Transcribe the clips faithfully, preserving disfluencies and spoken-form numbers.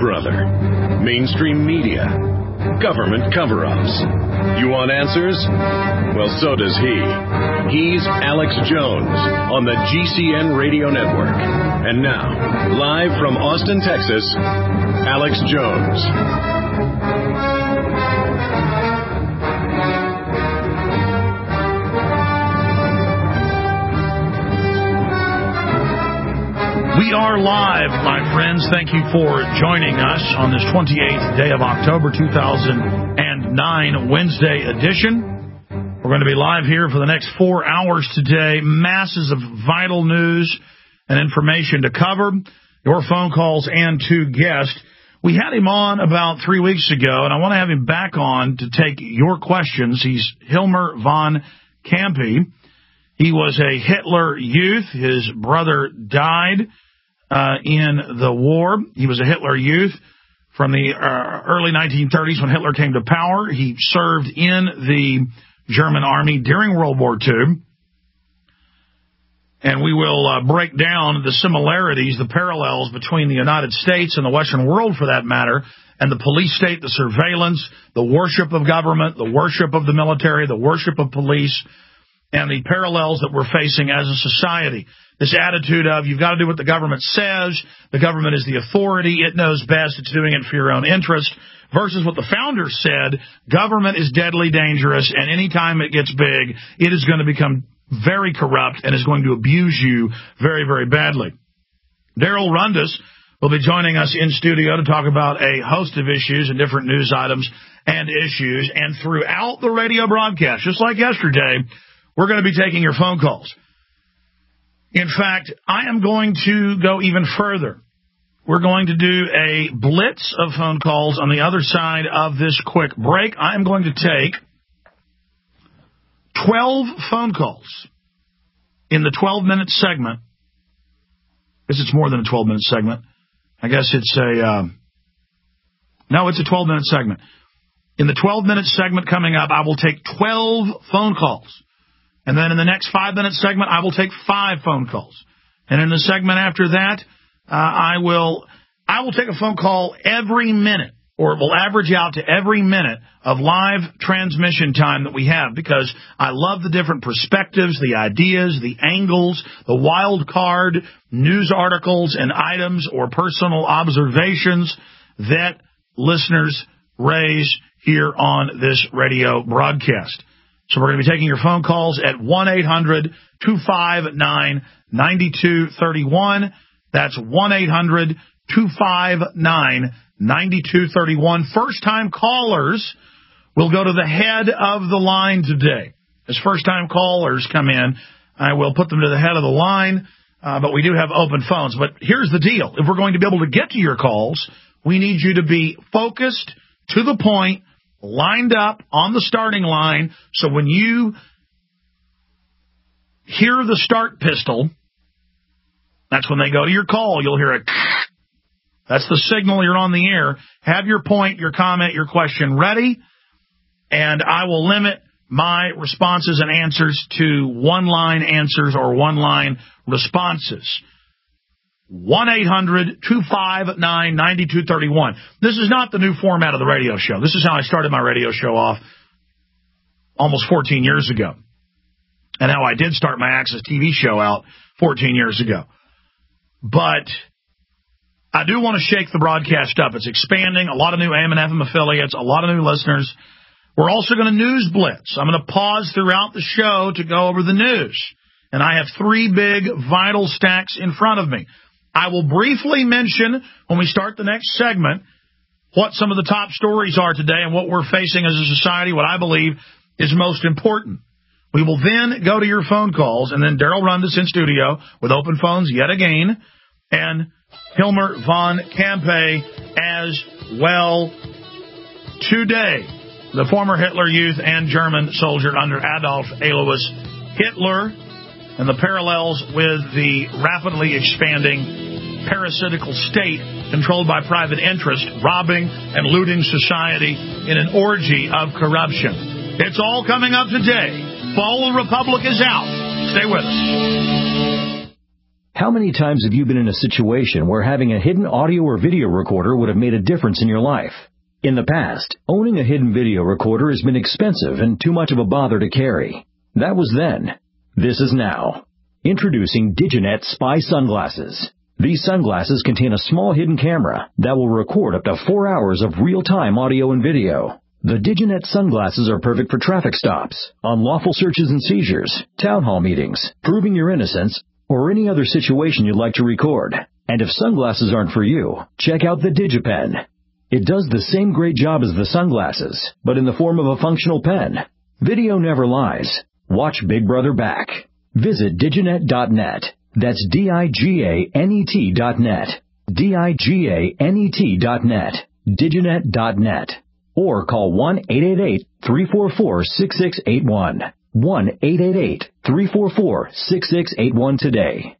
brother. Mainstream media. Government cover-ups. You want answers? Well, so does he. He's Alex Jones on the G C N Radio Network. And now, live from Austin, Texas, Alex Jones. We are live, my friends. Thank you for joining us on this twenty-eighth day of October, two thousand nine, Wednesday edition. We're going to be live here for the next four hours today. Masses of vital news and information to cover. Your phone calls and two guests. We had him on about three weeks ago, and I want to have him back on to take your questions. He's Hilmer von Kampe. He was a Hitler Youth. His brother died uh, in the war. He was a Hitler Youth from the uh, early nineteen thirties when Hitler came to power. He served in the German army during World War Two. And we will uh, break down the similarities, the parallels between the United States and the Western world, for that matter, and the police state, the surveillance, the worship of government, the worship of the military, the worship of police, and the parallels that we're facing as a society. This attitude of you've got to do what the government says, the government is the authority, it knows best, it's doing it for your own interest, versus what the founders said, government is deadly dangerous, and any time it gets big, it is going to become very corrupt and is going to abuse you very, very badly. Darrell Rundus will be joining us in studio to talk about a host of issues and different news items and issues, and throughout the radio broadcast, just like yesterday, we're going to be taking your phone calls. In fact, I am going to go even further. We're going to do a blitz of phone calls on the other side of this quick break. I am going to take twelve phone calls in the twelve-minute segment. I guess it's more than a twelve-minute segment. I guess it's a... Uh, no, it's a twelve-minute segment. In the twelve-minute segment coming up, I will take twelve phone calls. And then in the next five-minute segment, I will take five phone calls. And in the segment after that, uh, I will I will take a phone call every minute, or it will average out to every minute of live transmission time that we have, because I love the different perspectives, the ideas, the angles, the wild card news articles and items or personal observations that listeners raise here on this radio broadcast. So we're going to be taking your phone calls at one eight hundred two five nine nine two three one. That's one eight hundred two five nine nine two three one. First-time callers will go to the head of the line today. As first-time callers come in, I will put them to the head of the line, uh, but we do have open phones. But here's the deal. If we're going to be able to get to your calls, we need you to be focused, to the point, lined up on the starting line, so when you hear the start pistol, that's when they go to your call. You'll hear a that's the signal you're on the air. Have your point, your comment, your question ready, and I will limit my responses and answers to one-line answers or one-line responses. one eight hundred two five nine nine two three one. This is not the new format of the radio show. This is how I started my radio show off almost fourteen years ago, and how I did start my Access T V show out fourteen years ago. But I do want to shake the broadcast up. It's expanding, a lot of new A M and F M affiliates, a lot of new listeners. We're also going to news blitz. I'm going to pause throughout the show to go over the news, and I have three big vital stacks in front of me. I will briefly mention, when we start the next segment, what some of the top stories are today and what we're facing as a society, what I believe is most important. We will then go to your phone calls, and then Darrell Rundus in studio with open phones yet again, and Hilmer von Kampe as well today. The former Hitler Youth and German soldier under Adolf Alois Hitler, and the parallels with the rapidly expanding parasitical state controlled by private interest, robbing and looting society in an orgy of corruption. It's all coming up today. Fall Republic is out. Stay with us. How many times have you been in a situation where having a hidden audio or video recorder would have made a difference in your life? In the past, owning a hidden video recorder has been expensive and too much of a bother to carry. That was then. This is now. Introducing Diginet Spy Sunglasses. These sunglasses contain a small hidden camera that will record up to four hours of real-time audio and video. The Diginet sunglasses are perfect for traffic stops, unlawful searches and seizures, town hall meetings, proving your innocence, or any other situation you'd like to record. And if sunglasses aren't for you, check out the DigiPen. It does the same great job as the sunglasses, but in the form of a functional pen. Video never lies. Watch Big Brother back. Visit diginet dot net. That's D I G A N E T dot net. D I G A N E T dot net. diginet dot net. Or call one eight eight eight, three four four, six six eight one. one eight eight eight, three four four, six six eight one today.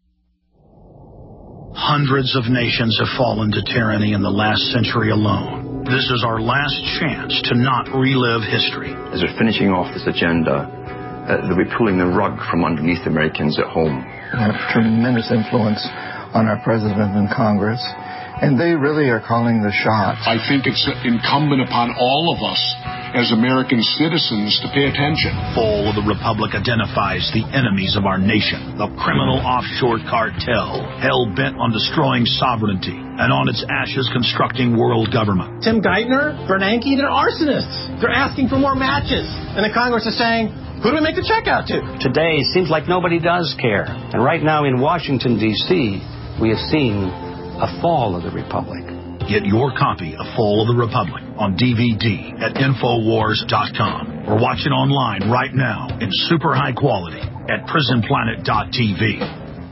Hundreds of nations have fallen to tyranny in the last century alone. This is our last chance to not relive history. As we're finishing off this agenda, uh, they'll be pulling the rug from underneath Americans at home. They have tremendous influence on our president and Congress, and they really are calling the shots. I think it's incumbent upon all of us as American citizens to pay attention. Fall of the Republic identifies the enemies of our nation, the criminal offshore cartel, hell-bent on destroying sovereignty, and on its ashes constructing world government. Tim Geithner, Bernanke, they're arsonists. They're asking for more matches. And the Congress is saying, who do we make the check out to? Today, it seems like nobody does care. And right now in Washington, D C, we have seen a fall of the Republic. Get your copy of Fall of the Republic on D V D at Infowars dot com or watch it online right now in super high quality at Prison Planet dot T V.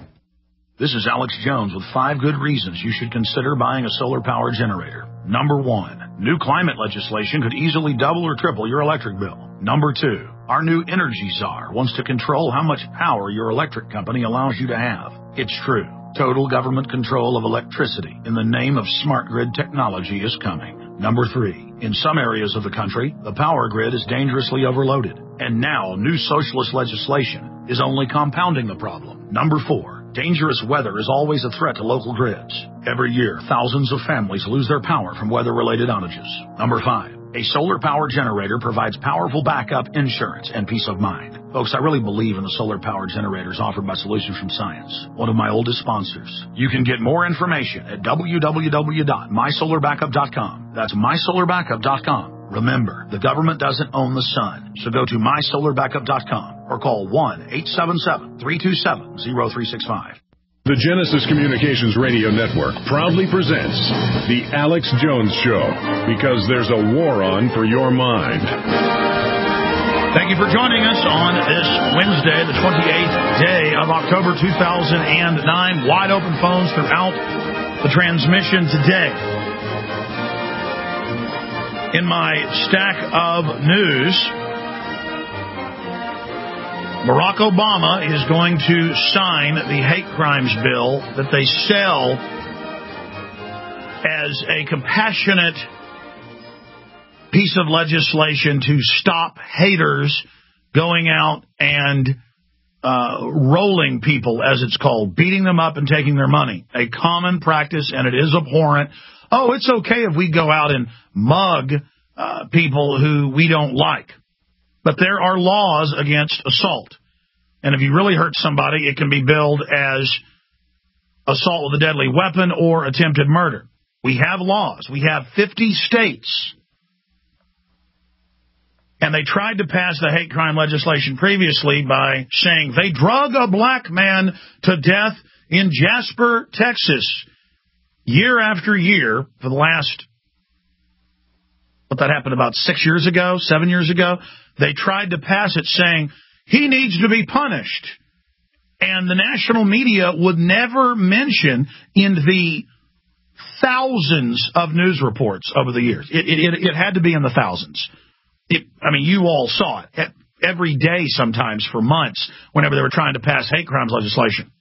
This is Alex Jones with five good reasons you should consider buying a solar power generator. Number one, new climate legislation could easily double or triple your electric bill. Number two, our new energy czar wants to control how much power your electric company allows you to have. It's true. Total government control of electricity in the name of smart grid technology is coming. Number three, in some areas of the country, the power grid is dangerously overloaded. And now new socialist legislation is only compounding the problem. Number four, dangerous weather is always a threat to local grids. Every year, thousands of families lose their power from weather-related outages. Number five, a solar power generator provides powerful backup insurance and peace of mind. Folks, I really believe in the solar power generators offered by Solutions from Science, one of my oldest sponsors. You can get more information at w w w dot my solar backup dot com. That's my solar backup dot com. Remember, the government doesn't own the sun, so go to my solar backup dot com or call one eight seven seven, three two seven, zero three six five. The Genesis Communications Radio Network proudly presents The Alex Jones Show, because there's a war on for your mind. Thank you for joining us on this Wednesday, the twenty-eighth day of October two thousand nine. Wide open phones throughout the transmission today. In my stack of news, Barack Obama is going to sign the hate crimes bill that they sell as a compassionate piece of legislation to stop haters going out and uh, rolling people, as it's called, beating them up and taking their money. A common practice, and it is abhorrent. Oh, it's okay if we go out and mug uh, people who we don't like. But there are laws against assault. And if you really hurt somebody, it can be billed as assault with a deadly weapon or attempted murder. We have laws. We have fifty states. And they tried to pass the hate crime legislation previously by saying they drug a black man to death in Jasper, Texas, year after year for the last, what that happened about six years ago, seven years ago. They tried to pass it saying he needs to be punished. And the national media would never mention in the thousands of news reports over the years. It, it, it had to be in the thousands. It, I mean, you all saw it every day sometimes for months whenever they were trying to pass hate crimes legislation.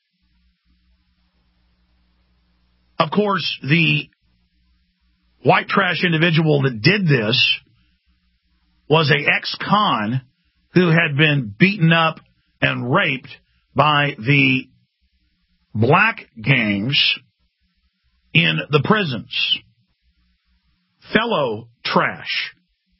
Of course, the white trash individual that did this was a ex-con who had been beaten up and raped by the black gangs in the prisons. Fellow trash.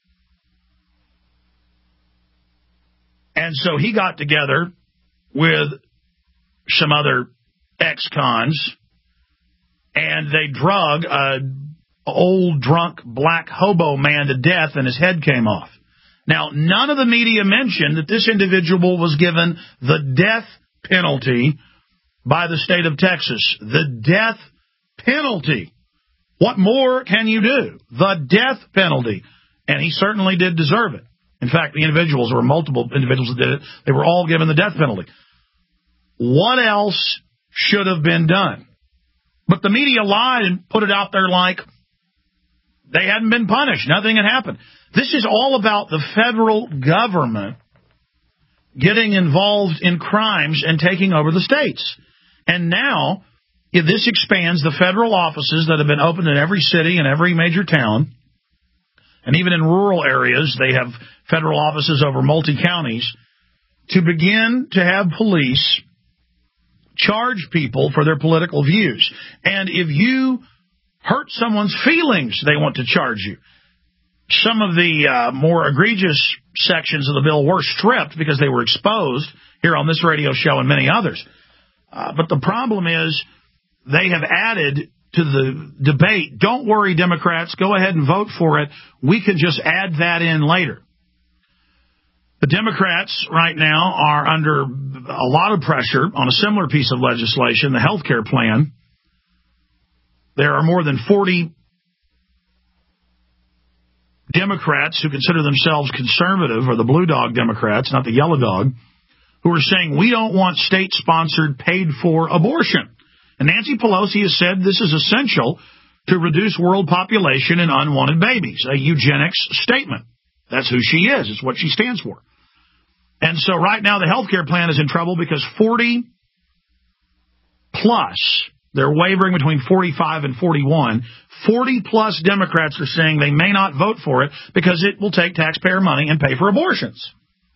And so he got together with some other ex-cons, and they drug an old, drunk, black hobo man to death, and his head came off. Now, none of the media mentioned that this individual was given the death penalty by the state of Texas. The death penalty. What more can you do? The death penalty. And he certainly did deserve it. In fact, the individuals, there were multiple individuals that did it, they were all given the death penalty. What else should have been done? But the media lied and put it out there like they hadn't been punished. Nothing had happened. This is all about the federal government getting involved in crimes and taking over the states. And now, if this expands the federal offices that have been opened in every city and every major town, and even in rural areas, they have federal offices over multi-counties, to begin to have police charge people for their political views. And if you hurt someone's feelings, they want to charge you. Some of the uh, more egregious sections of the bill were stripped because they were exposed here on this radio show and many others. Uh, but the problem is they have added to the debate, don't worry, Democrats, go ahead and vote for it. We can just add that in later. The Democrats right now are under a lot of pressure on a similar piece of legislation, the health care plan. There are more than forty Democrats who consider themselves conservative, or the blue dog Democrats, not the yellow dog, who are saying we don't want state-sponsored, paid-for abortion. And Nancy Pelosi has said this is essential to reduce world population and unwanted babies, a eugenics statement. That's who she is. It's what she stands for. And so right now the health care plan is in trouble because forty plus, they're wavering between forty-five and forty-one, forty plus Democrats are saying they may not vote for it because it will take taxpayer money and pay for abortions.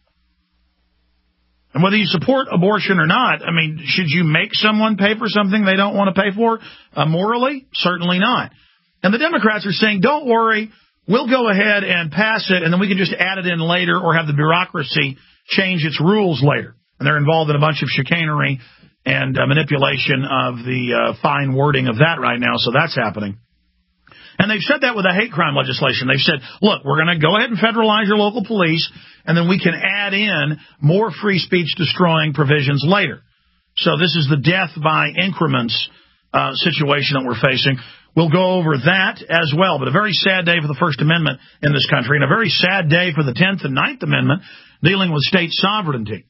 And whether you support abortion or not, I mean, should you make someone pay for something they don't want to pay for? Uh, morally? Certainly not. And the Democrats are saying, don't worry, we'll go ahead and pass it, and then we can just add it in later or have the bureaucracy change its rules later. And they're involved in a bunch of chicanery and uh, manipulation of the uh, fine wording of that right now, so that's happening. And they've said that with the hate crime legislation. They've said, look, we're going to go ahead and federalize your local police, and then we can add in more free speech destroying provisions later. So this is the death by increments uh, situation that we're facing. We'll go over that as well. But a very sad day for the First Amendment in this country, and a very sad day for the tenth and ninth Amendment dealing with state sovereignty.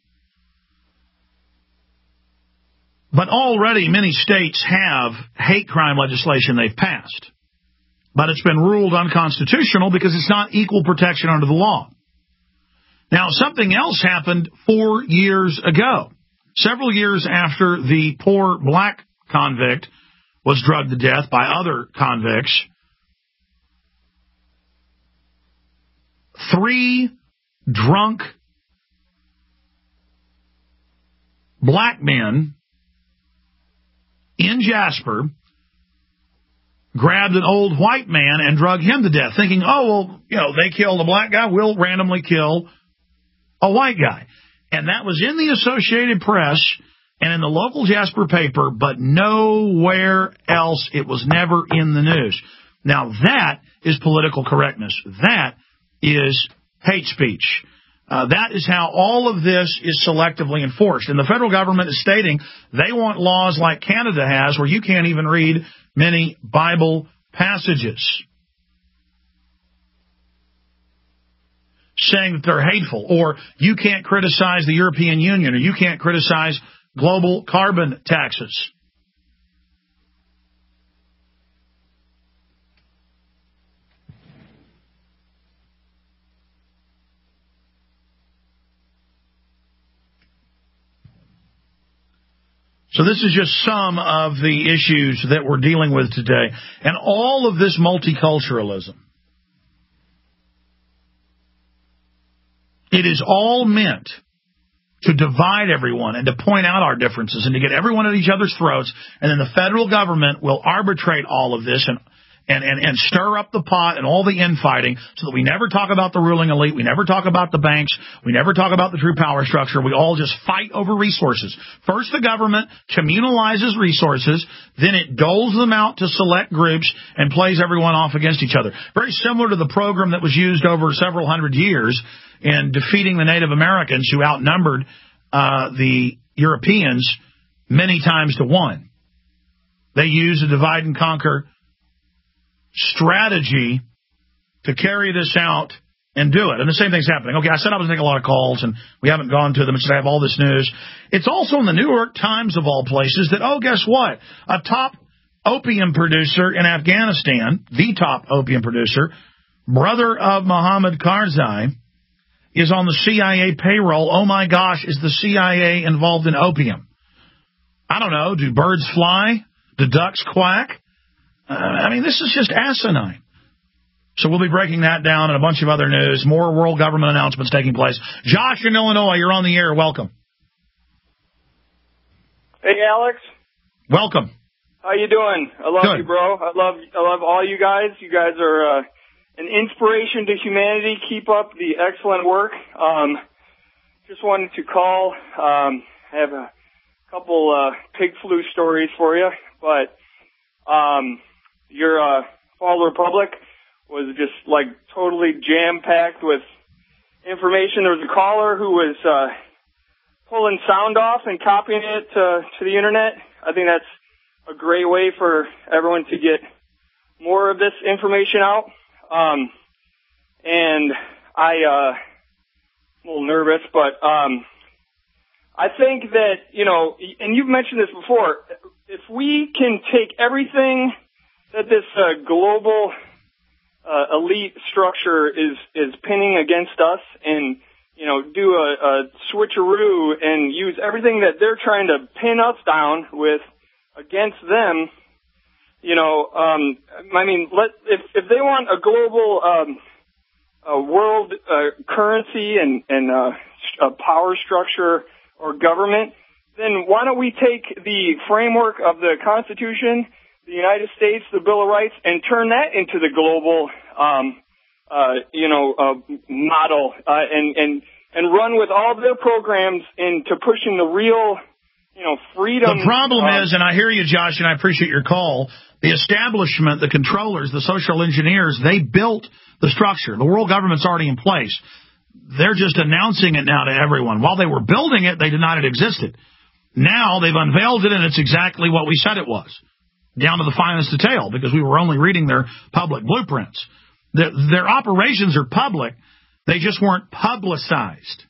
But already many states have hate crime legislation they've passed. But it's been ruled unconstitutional because it's not equal protection under the law. Now, something else happened four years ago, several years after the poor black convict was drugged to death by other convicts. Three drunk black men in Jasper grabbed an old white man and drugged him to death, thinking, oh, well, you know, they killed a black guy, we'll randomly kill a white guy. And that was in the Associated Press and in the local Jasper paper, but nowhere else. It was never in the news. Now, that is political correctness. That is hate speech. Uh, that is how all of this is selectively enforced. And the federal government is stating they want laws like Canada has where you can't even read many Bible passages, saying that they're hateful, or you can't criticize the European Union, or you can't criticize global carbon taxes. So this is just some of the issues that we're dealing with today. And all of this multiculturalism, it is all meant to divide everyone and to point out our differences and to get everyone at each other's throats, and then the federal government will arbitrate all of this and And, and, and stir up the pot and all the infighting so that we never talk about the ruling elite. We never talk about the banks. We never talk about the true power structure. We all just fight over resources. First, the government communalizes resources. Then it doles them out to select groups and plays everyone off against each other. Very similar to the program that was used over several hundred years in defeating the Native Americans, who outnumbered uh, the Europeans many times to one. They used a divide and conquer strategy to carry this out and do it. And the same thing's happening. Okay, I said I was taking a lot of calls, and we haven't gone to them. It's I have all this news. It's also in the New York Times, of all places, that, oh, guess what? A top opium producer in Afghanistan, the top opium producer, brother of Mohammed Karzai, is on the C I A payroll. Oh, my gosh, is the C I A involved in opium? I don't know. Do birds fly? Do ducks quack? Uh, I mean, this is just asinine. So we'll be breaking that down and a bunch of other news. More world government announcements taking place. Josh in Illinois, you're on the air. Welcome. Hey, Alex. Welcome. How you doing? I love Good. you, bro. I love I love all you guys. You guys are uh, an inspiration to humanity. Keep up the excellent work. Um, just wanted to call. Um, I have a couple uh, pig flu stories for you, but um, your uh, Fall Republic was just like totally jam-packed with information. There was a caller who was uh, pulling sound off and copying it to, to the internet. I think that's a great way for everyone to get more of this information out. Um, and I, uh, I'm a little nervous, but um, I think that, you know, and you've mentioned this before, if we can take everything that this uh, global uh, elite structure is, is pinning against us and, you know, do a, a switcheroo and use everything that they're trying to pin us down with against them, you know, um, I mean, let if, if they want a global um, a world uh, currency and, and uh, a power structure or government, then why don't we take the framework of the Constitution, the United States, the Bill of Rights, and turn that into the global, um, uh, you know, uh, model, uh, and, and, and run with all their programs into pushing the real, you know, freedom. The problem um, is, and I hear you, Josh, and I appreciate your call, the establishment, the controllers, the social engineers, they built the structure. The world government's already in place. They're just announcing it now to everyone. While they were building it, they denied it existed. Now they've unveiled it, and it's exactly what we said it was, down to the finest detail, because we were only reading their public blueprints. Their, their operations are public. They just weren't publicized.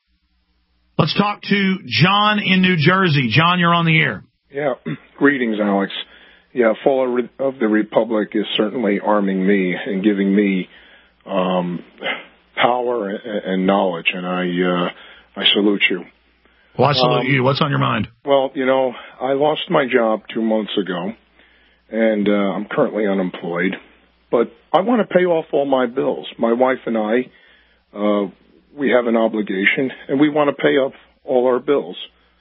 Let's talk to John in New Jersey. John, you're on the air. Yeah. Greetings, Alex. Yeah, Fall of the Republic is certainly arming me and giving me um, power and knowledge, and I uh, I salute you. Well, I salute um, you. What's on your mind? Well, you know, I lost my job two months ago, and uh, I'm currently unemployed, but I want to pay off all my bills. My wife and I, uh, we have an obligation, and we want to pay off all our bills.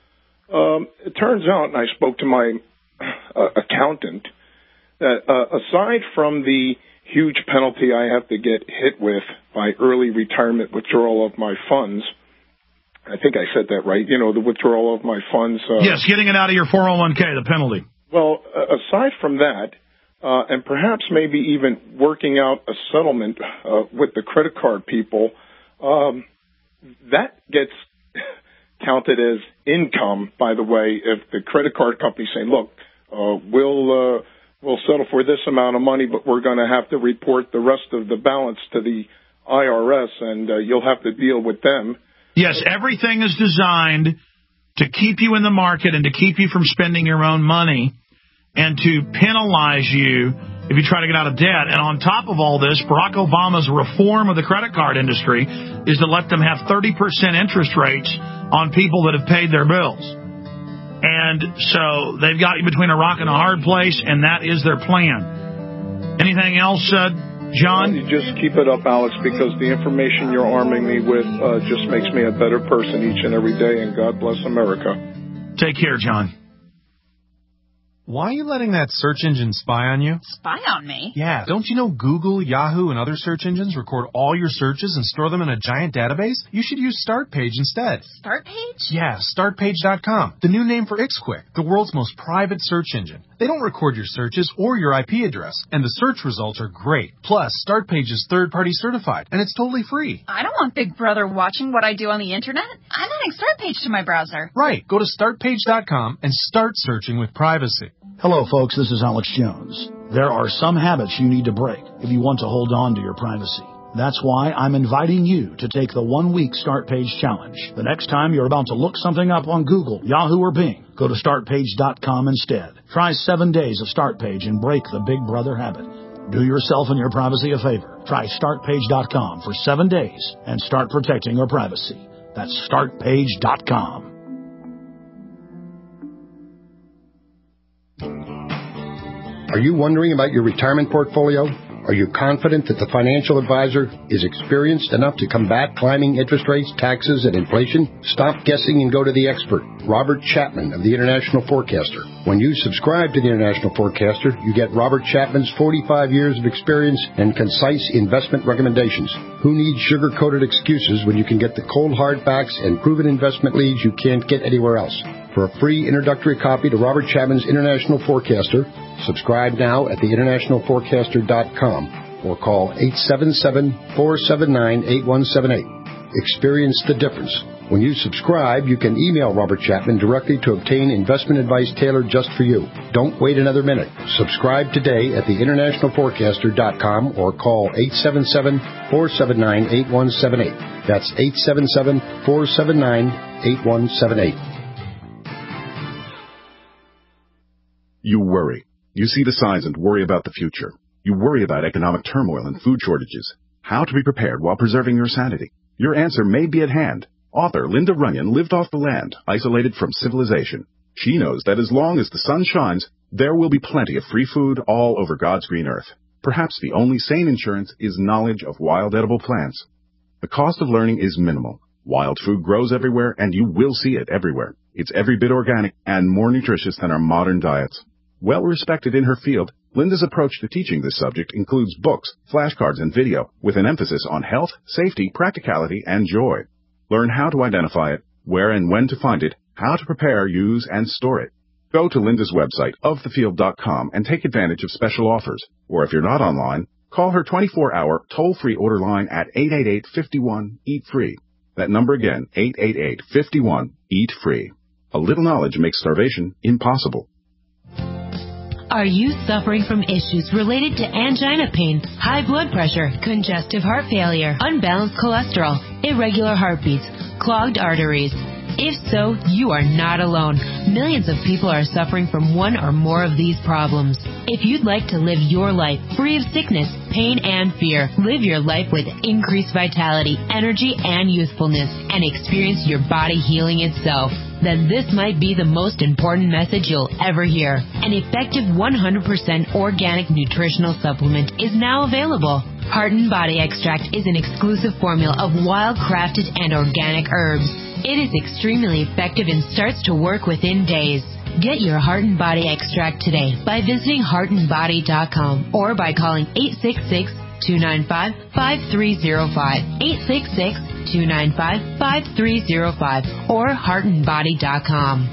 Um, it turns out, and I spoke to my uh, accountant, that uh, aside from the huge penalty I have to get hit with by early retirement withdrawal of my funds, I think I said that right, you know, the withdrawal of my funds. Uh, yes, getting it out of your four oh one k, the penalty. Well, uh, aside from that, uh, and perhaps maybe even working out a settlement uh, with the credit card people, um, that gets counted as income, by the way, if the credit card company say, look, uh, we'll, uh, we'll settle for this amount of money, but we're going to have to report the rest of the balance to the I R S, and uh, you'll have to deal with them. Yes, everything is designed to keep you in the market and to keep you from spending your own money and to penalize you if you try to get out of debt. And on top of all this, Barack Obama's reform of the credit card industry is to let them have thirty percent interest rates on people that have paid their bills. And so they've got you between a rock and a hard place, and that is their plan. Anything else, uh, John? You just keep it up, Alex, because the information you're arming me with uh, just makes me a better person each and every day, and God bless America. Take care, John. Why are you letting that search engine spy on you? Spy on me? Yeah, don't you know Google, Yahoo, and other search engines record all your searches and store them in a giant database? You should use StartPage instead. StartPage? Yeah, start page dot com, the new name for IxQuick, the world's most private search engine. They don't record your searches or your I P address, and the search results are great. Plus, StartPage is third-party certified, and it's totally free. I don't want Big Brother watching what I do on the internet. I'm adding StartPage to my browser. Right, go to start page dot com and start searching with privacy. Hello, folks. This is Alex Jones. There are some habits you need to break if you want to hold on to your privacy. That's why I'm inviting you to take the one-week Start Page Challenge. The next time you're about to look something up on Google, Yahoo, or Bing, go to start page dot com instead. Try seven days of StartPage and break the Big Brother habit. Do yourself and your privacy a favor. Try start page dot com for seven days and start protecting your privacy. That's start page dot com. Are you wondering about your retirement portfolio? Are you confident that the financial advisor is experienced enough to combat climbing interest rates, taxes, and inflation? Stop guessing and go to the expert, Robert Chapman of the International Forecaster. When you subscribe to the International Forecaster, you get Robert Chapman's forty-five years of experience and concise investment recommendations. Who needs sugar-coated excuses when you can get the cold hard facts and proven investment leads you can't get anywhere else? For a free introductory copy to Robert Chapman's International Forecaster, subscribe now at the international forecaster dot com or call eight seven seven, four seven nine, eight one seven eight. Experience the difference. When you subscribe, you can email Robert Chapman directly to obtain investment advice tailored just for you. Don't wait another minute. Subscribe today at the international forecaster dot com or call eight seven seven, four seven nine, eight one seven eight. That's eight seven seven, four seven nine, eight one seven eight. You worry. You see the signs and worry about the future. You worry about economic turmoil and food shortages. How to be prepared while preserving your sanity. Your answer may be at hand. Author Linda Runyon lived off the land, isolated from civilization. She knows that as long as the sun shines, there will be plenty of free food all over God's green earth. Perhaps the only sane insurance is knowledge of wild edible plants. The cost of learning is minimal. Wild food grows everywhere, and you will see it everywhere. It's every bit organic and more nutritious than our modern diets. Well respected in her field, Linda's approach to teaching this subject includes books, flashcards, and video, with an emphasis on health, safety, practicality, and joy. Learn how to identify it, where and when to find it, how to prepare, use, and store it. Go to Linda's website, of the field dot com, and take advantage of special offers. Or if you're not online, call her twenty-four hour toll-free order line at eight eight eight, five one, eat free. That number again, eight eight eight, five one, eat free. A little knowledge makes starvation impossible. Are you suffering from issues related to angina pain, high blood pressure, congestive heart failure, unbalanced cholesterol, irregular heartbeats, clogged arteries? If so, you are not alone. Millions of people are suffering from one or more of these problems. If you'd like to live your life free of sickness, pain, and fear, live your life with increased vitality, energy, and youthfulness, and experience your body healing itself, then this might be the most important message you'll ever hear. An effective one hundred percent organic nutritional supplement is now available. Heart and Body Extract is an exclusive formula of wild-crafted and organic herbs. It is extremely effective and starts to work within days. Get your Heart and Body Extract today by visiting heart and body dot com or by calling eight six six, two nine five, five three zero five, eight six six, two nine five, five three zero five, or heart and body dot com.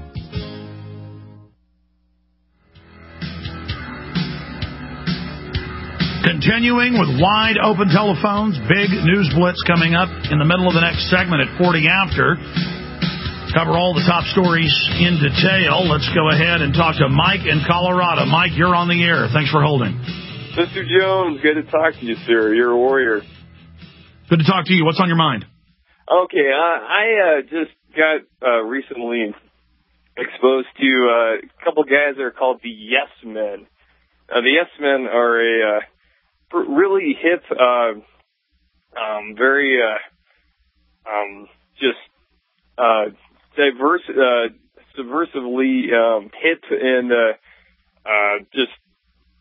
Continuing with wide open telephones, big news blitz coming up in the middle of the next segment at forty after. Cover all the top stories in detail. Let's go ahead and talk to Mike in Colorado. Mike, you're on the air. Thanks for holding. Mister Jones, good to talk to you, sir. You're a warrior. Good to talk to you. What's on your mind? Okay, uh, I uh, just got uh, recently exposed to uh, a couple guys that are called the Yes Men. Uh, the Yes Men are a uh, really hip, uh, um, very uh, um, just uh, diverse, uh, subversively um, hip and uh, uh, just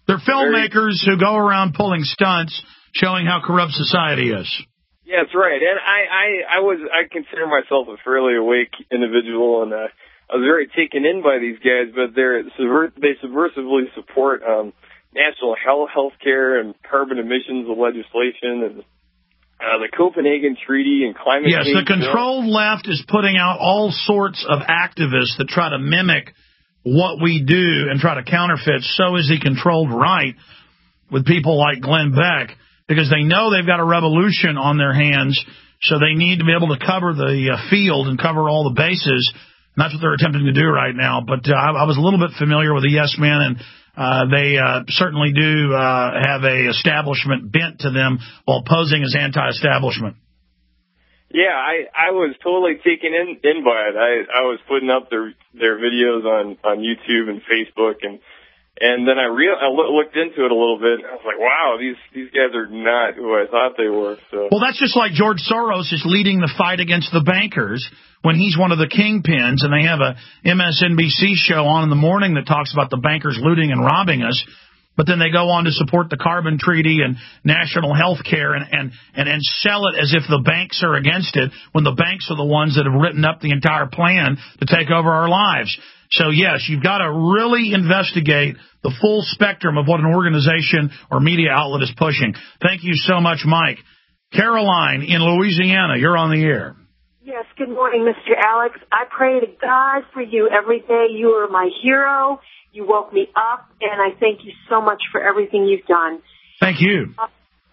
They're filmmakers who go around pulling stunts, showing how corrupt society is. Yeah, that's right. And I, I, I was, I consider myself a fairly awake individual, and uh, I was very taken in by these guys. But they're subver- they subversively support um, national health, health care, and carbon emissions legislation, and uh, the Copenhagen Treaty and climate yes, change. Yes, the controlled left is putting out all sorts of activists that try to mimic what we do and try to counterfeit. So is the controlled right with people like Glenn Beck, because they know they've got a revolution on their hands, so they need to be able to cover the uh, field and cover all the bases. And that's what they're attempting to do right now. But uh, I, I was a little bit familiar with the Yes Men, and uh, they uh, certainly do uh, have a establishment bent to them while posing as anti-establishment. Yeah, I, I was totally taken in, in by it. I, I was putting up their their videos on, on YouTube and Facebook, and and then I real I looked into it a little bit. And I was like, wow, these these guys are not who I thought they were. So well, that's just like George Soros is leading the fight against the bankers when he's one of the kingpins, and they have a M S N B C show on in the morning that talks about the bankers looting and robbing us. But then they go on to support the carbon treaty and national health care and, and, and, and sell it as if the banks are against it, when the banks are the ones that have written up the entire plan to take over our lives. So, yes, you've got to really investigate the full spectrum of what an organization or media outlet is pushing. Thank you so much, Mike. Caroline in Louisiana, you're on the air. Yes, good morning, Mister Alex. I pray to God for you every day. You are my hero. You woke me up, and I thank you so much for everything you've done. Thank you. Uh,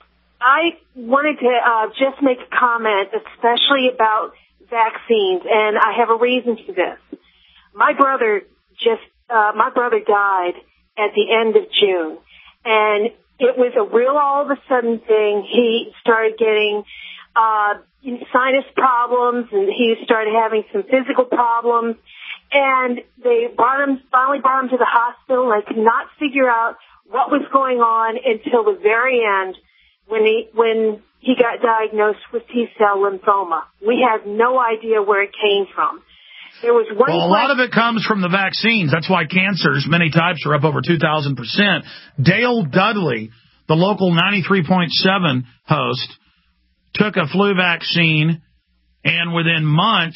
I wanted to uh, just make a comment, especially about vaccines, and I have a reason for this. My brother just, uh, my brother died at the end of June, and it was a real all of a sudden thing. He started getting uh, sinus problems, and he started having some physical problems. And they brought him, finally brought him to the hospital. I could not figure out what was going on until the very end when he, when he got diagnosed with T-cell lymphoma. We had no idea where it came from. There was one well, a lot of it comes from the vaccines. That's why cancers, many types, are up over two thousand percent. Dale Dudley, the local ninety-three point seven host, took a flu vaccine, and within months,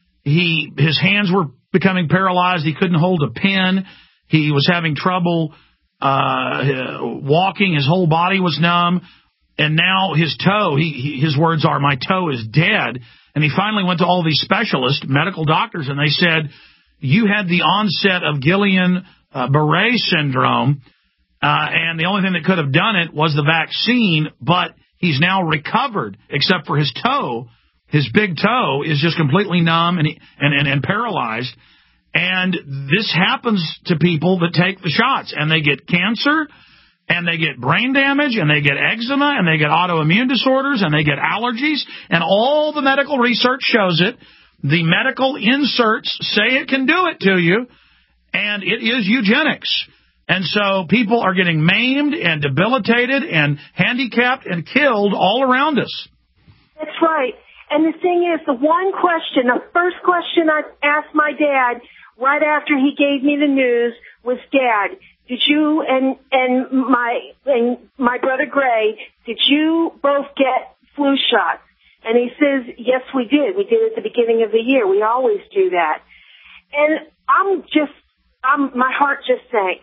he his hands were becoming paralyzed. He couldn't hold a pen. He was having trouble uh, walking. His whole body was numb. And now his toe, he, he, his words are, my toe is dead. And he finally went to all these specialists, medical doctors, and they said, you had the onset of Guillain-Barré syndrome, uh, and the only thing that could have done it was the vaccine, but he's now recovered, except for his toe. His big toe is just completely numb and, and, and, and paralyzed. And this happens to people that take the shots, and they get cancer, and they get brain damage, and they get eczema, and they get autoimmune disorders, and they get allergies, and all the medical research shows it. The medical inserts say it can do it to you, and it is eugenics. And so people are getting maimed and debilitated and handicapped and killed all around us. That's right. And the thing is, the one question, the first question I asked my dad right after he gave me the news was, Dad, did you and and my and my brother Gray, did you both get flu shots? And he says, yes, we did. We did it at the beginning of the year. We always do that. And I'm just, I'm my heart just sank,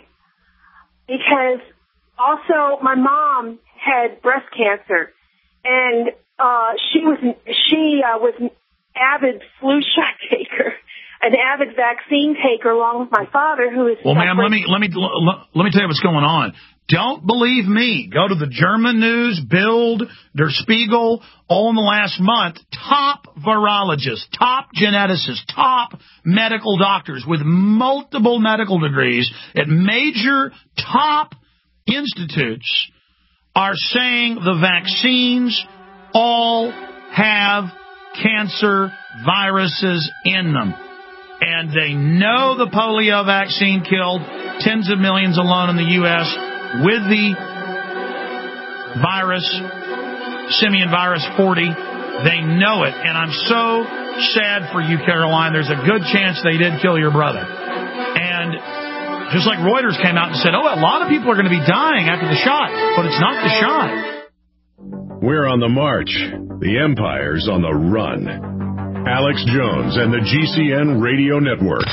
because also my mom had breast cancer, and Uh, she was she uh, was an avid flu shot taker, an avid vaccine taker, along with my father, who is. Well, ma'am, let me let me let me tell you what's going on. Don't believe me. Go to the German news, Bild, Der Spiegel. All in the last month, top virologists, top geneticists, top medical doctors with multiple medical degrees at major top institutes are saying the vaccines all have cancer viruses in them. And they know the polio vaccine killed tens of millions alone in the U S with the virus, simian virus forty. They know it. And I'm so sad for you, Caroline. There's a good chance they did kill your brother. And Just like Reuters came out and said, oh, a lot of people are going to be dying after the shot, but it's not the shot. We're on the march. The empire's on the run. Alex Jones and the G C N Radio Network.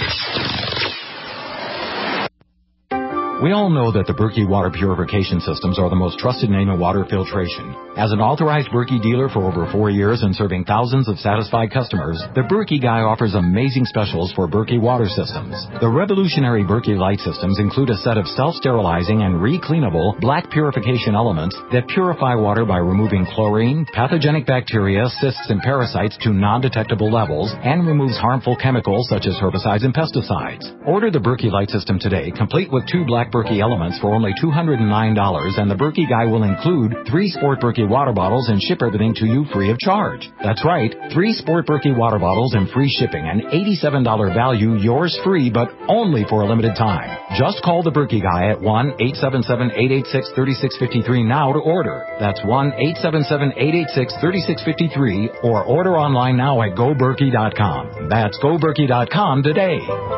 We all know that the Berkey water purification systems are the most trusted name in water filtration. As an authorized Berkey dealer for over four years and serving thousands of satisfied customers, the Berkey Guy offers amazing specials for Berkey water systems. The revolutionary Berkey Light systems include a set of self-sterilizing and re-cleanable black purification elements that purify water by removing chlorine, pathogenic bacteria, cysts, and parasites to non-detectable levels, and removes harmful chemicals such as herbicides and pesticides. Order the Berkey Light system today, complete with two black Berkey elements for only two hundred nine dollars, and the Berkey Guy will include three Sport Berkey water bottles and ship everything to you free of charge. That's right, three Sport Berkey water bottles and free shipping, an eighty-seven dollars value, yours free, but only for a limited time. Just call the Berkey Guy at one eight seven seven, eight eight six, three six five three now to order. That's one eight seven seven, eight eight six, three six five three, or order online now at go berkey dot com. That's go berkey dot com today.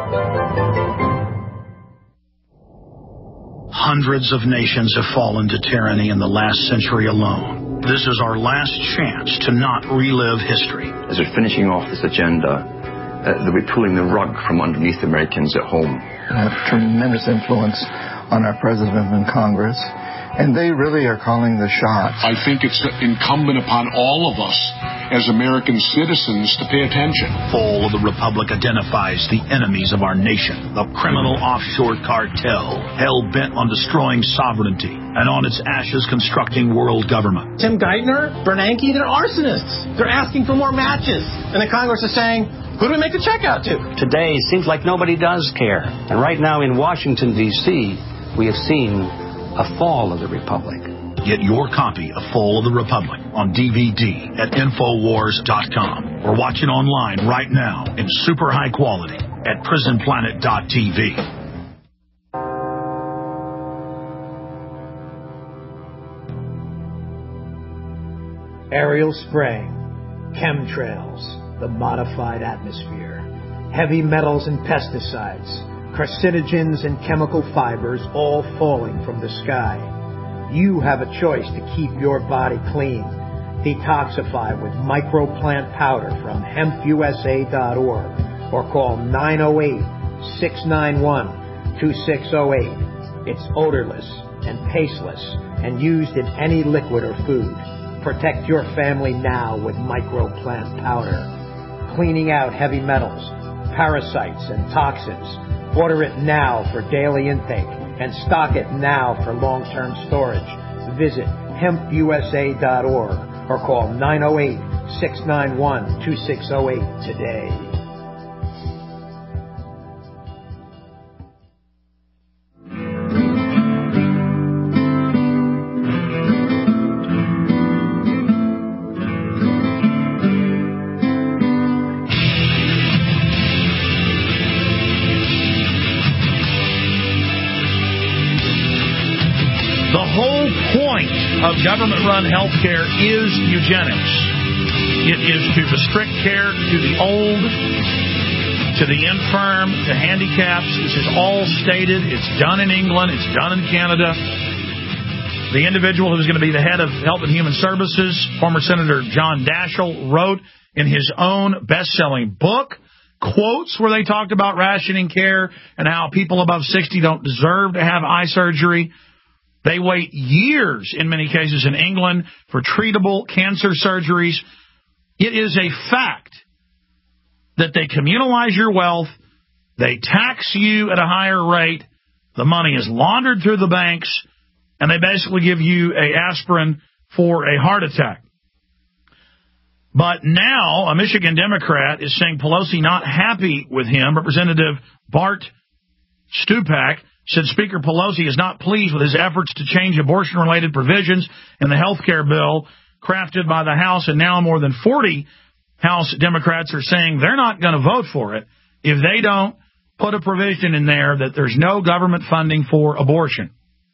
Hundreds of nations have fallen to tyranny in the last century alone. This is our last chance to not relive history. As we're finishing off this agenda, uh, they'll be pulling the rug from underneath Americans at home. Have tremendous influence on our president and Congress, and they really are calling the shots. I think it's incumbent upon all of us as American citizens to pay attention. Fall of the Republic identifies the enemies of our nation, the criminal offshore cartel, hell-bent on destroying sovereignty, and on its ashes constructing world government. Tim Geithner, Bernanke, they're arsonists. They're asking for more matches. And the Congress is saying, who do we make the check out to? Today, it seems like nobody does care. And right now in Washington, D C, we have seen a fall of the Republic. Get your copy of Fall of the Republic on D V D at Infowars dot com or watch it online right now in super high quality at Prison Planet dot T V. Aerial spraying, chemtrails, the modified atmosphere, heavy metals and pesticides, carcinogens and chemical fibers all falling from the sky. You have a choice to keep your body clean. Detoxify with microplant powder from hemp U S A dot org or call nine oh eight, six nine one, two six oh eight. It's odorless and tasteless and used in any liquid or food. Protect your family now with microplant powder. Cleaning out heavy metals, parasites, and toxins. Order it now for daily intake and stock it now for long-term storage. Visit hemp U S A dot org or call nine oh eight, six nine one, two six oh eight today. Of government-run health care is eugenics. It is to restrict care to the old, to the infirm, to handicaps. This is all stated. It's done in England. It's done in Canada. The individual who's going to be the head of Health and Human Services, former Senator John Daschle, wrote in his own best-selling book quotes where they talked about rationing care and how people above sixty don't deserve to have eye surgery. They wait years, in many cases in England, for treatable cancer surgeries. It is a fact that they communalize your wealth, they tax you at a higher rate, the money is laundered through the banks, and they basically give you a aspirin for a heart attack. But now a Michigan Democrat is saying Pelosi not happy with him. Representative Bart Stupak said Speaker Pelosi is not pleased with his efforts to change abortion-related provisions in the health care bill crafted by the House, and now more than forty House Democrats are saying they're not going to vote for it if they don't put a provision in there that there's no government funding for abortion.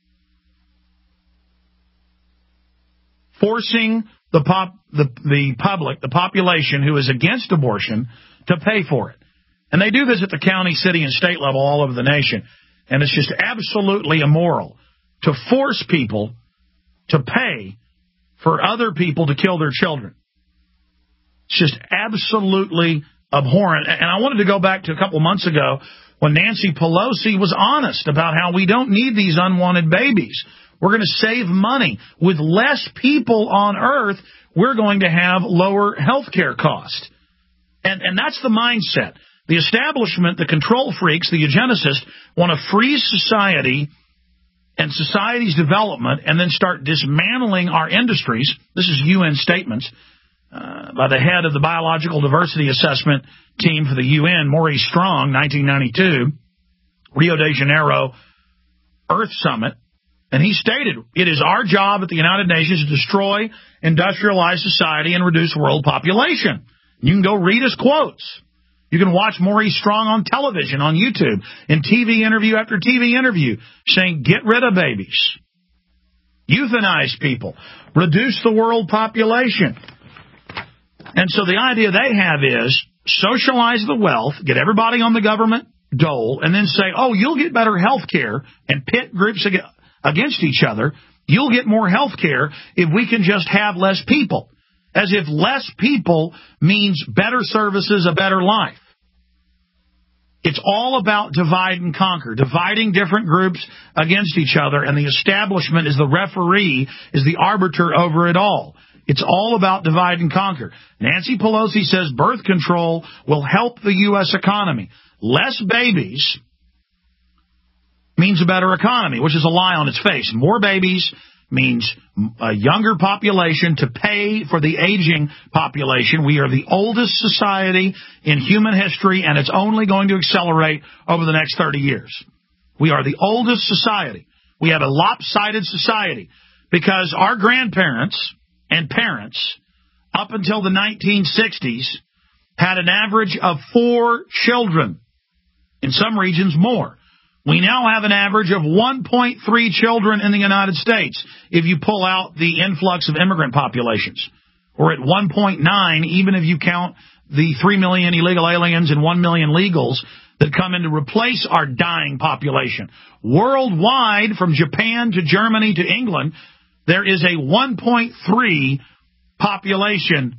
Forcing the, pop, the, the public, the population who is against abortion, to pay for it. And they do this at the county, city, and state level all over the nation. And it's just absolutely immoral to force people to pay for other people to kill their children. It's just absolutely abhorrent. And I wanted to go back to a couple months ago when Nancy Pelosi was honest about how we don't need these unwanted babies. We're going to save money. With less people on Earth, we're going to have lower health care costs. And, and that's the mindset. The establishment, the control freaks, the eugenicists, want to freeze society and society's development and then start dismantling our industries. This is U N statements uh, by the head of the Biological Diversity Assessment Team for the U N, Maurice Strong, nineteen ninety-two, Rio de Janeiro Earth Summit. And he stated, it is our job at the United Nations to destroy industrialized society and reduce world population. You can go read his quotes. You can watch Maurice Strong on television, on YouTube, in T V interview after T V interview, saying get rid of babies, euthanize people, reduce the world population. And so the idea they have is socialize the wealth, get everybody on the government dole, and then say, oh, you'll get better health care, and pit groups against each other. You'll get more health care if we can just have less people. As if less people means better services, a better life. It's all about divide and conquer, dividing different groups against each other, and the establishment is the referee, is the arbiter over it all. It's all about divide and conquer. Nancy Pelosi says birth control will help the U S economy. Less babies means a better economy, which is a lie on its face. More babies means a younger population to pay for the aging population. We are the oldest society in human history, and it's only going to accelerate over the next thirty years. We are the oldest society. We have a lopsided society because our grandparents and parents, up until the nineteen sixties, had an average of four children. In some regions, more. We now have an average of one point three children in the United States if you pull out the influx of immigrant populations. We're at one point nine, even if you count the three million illegal aliens and one million legals that come in to replace our dying population. Worldwide, from Japan to Germany to England, there is a one point three population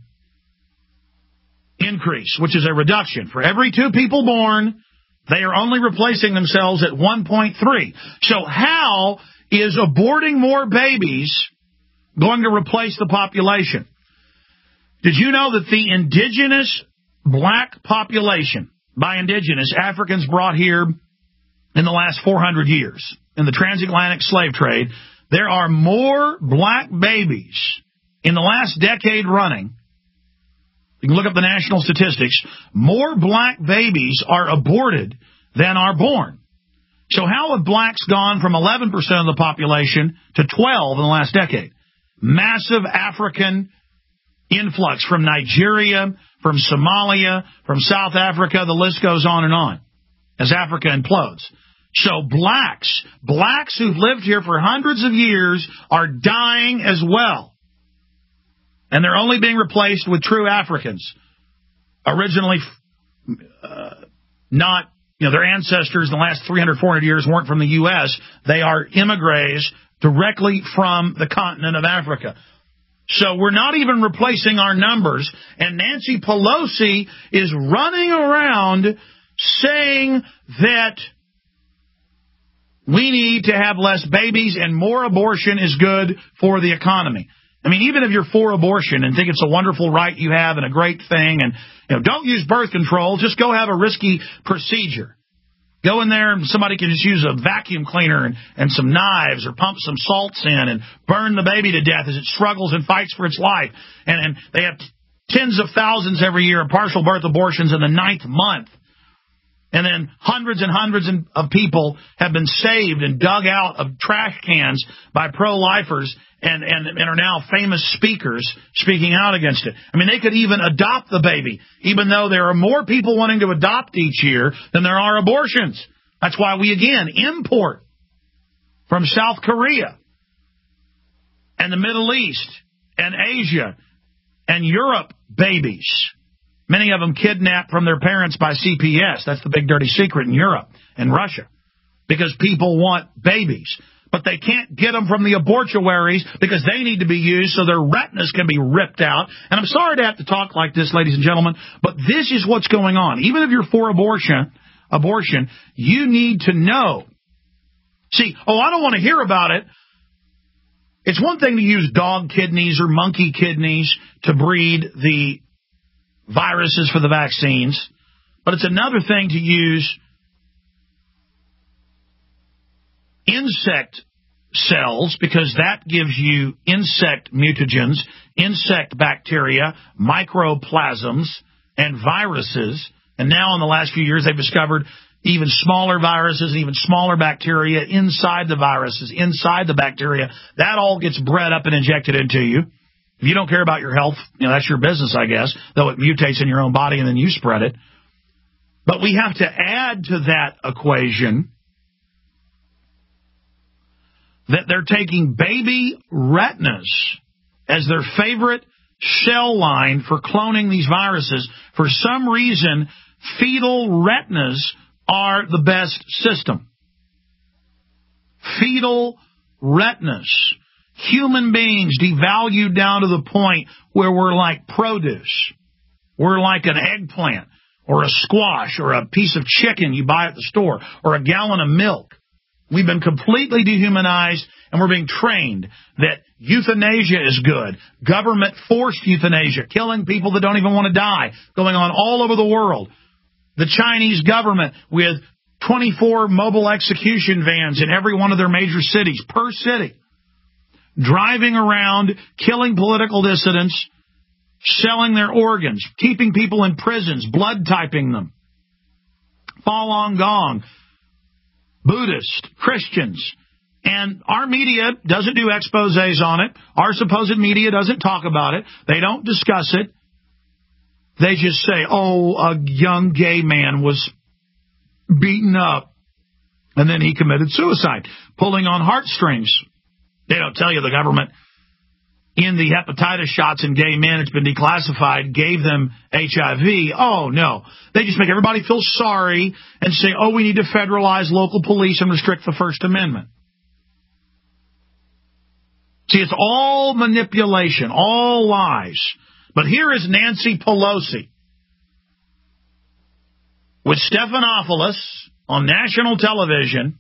increase, which is a reduction. For every two people born, they are only replacing themselves at one point three. So how is aborting more babies going to replace the population? Did you know that the indigenous black population, by indigenous, Africans brought here in the last four hundred years, in the transatlantic slave trade, there are more black babies in the last decade running. You can look up the national statistics. More black babies are aborted than are born. So how have blacks gone from eleven percent of the population to twelve in the last decade? Massive African influx from Nigeria, from Somalia, from South Africa. The list goes on and on as Africa implodes. So blacks, blacks who've lived here for hundreds of years are dying as well. And they're only being replaced with true Africans. Originally, uh, not, you know, their ancestors in the last three hundred, four hundred years weren't from the U S They are immigrants directly from the continent of Africa. So we're not even replacing our numbers. And Nancy Pelosi is running around saying that we need to have less babies and more abortion is good for the economy. I mean, even if you're for abortion and think it's a wonderful right you have and a great thing, and you know, don't use birth control, just go have a risky procedure. Go in there and somebody can just use a vacuum cleaner and, and some knives or pump some salts in and burn the baby to death as it struggles and fights for its life. And, and they have tens of thousands every year of partial birth abortions in the ninth month. And then hundreds and hundreds of people have been saved and dug out of trash cans by pro-lifers and, and, and are now famous speakers speaking out against it. I mean, they could even adopt the baby, even though there are more people wanting to adopt each year than there are abortions. That's why we, again, import from South Korea and the Middle East and Asia and Europe babies. Many of them kidnapped from their parents by C P S. That's the big dirty secret in Europe and Russia. because people want babies. But they can't get them from the abortuaries because they need to be used so their retinas can be ripped out. And I'm sorry to have to talk like this, ladies and gentlemen, but this is what's going on. Even if you're for abortion, abortion, you need to know. See, oh, I don't want to hear about it. It's one thing to use dog kidneys or monkey kidneys to breed the viruses for the vaccines, but it's another thing to use insect cells, because that gives you insect mutagens, insect bacteria, microplasms, and viruses. And now in the last few years, they've discovered even smaller viruses and even smaller bacteria inside the viruses, inside the bacteria. That all gets bred up and injected into you. If you don't care about your health, you know, that's your business, I guess, though it mutates in your own body and then you spread it. But we have to add to that equation that they're taking baby retinas as their favorite cell line for cloning these viruses. For some reason, fetal retinas are the best system. Fetal retinas. Human beings devalued down to the point where we're like produce. We're like an eggplant or a squash or a piece of chicken you buy at the store or a gallon of milk. We've been completely dehumanized, and we're being trained that euthanasia is good. Government-forced euthanasia, killing people that don't even want to die, going on all over the world. The Chinese government with twenty-four mobile execution vans in every one of their major cities, per city, driving around, killing political dissidents, selling their organs, keeping people in prisons, blood typing them. Falun Gong, Buddhist, Christians. And our media doesn't do exposés on it. Our supposed media doesn't talk about it. They don't discuss it. They just say, oh, a young gay man was beaten up, and then he committed suicide, pulling on heartstrings. They don't tell you the government, in the hepatitis shots in gay men, it's been declassified, gave them H I V. Oh, no. They just make everybody feel sorry and say, oh, we need to federalize local police and restrict the First Amendment. See, it's all manipulation, all lies. But here is Nancy Pelosi with Stephanopoulos on national television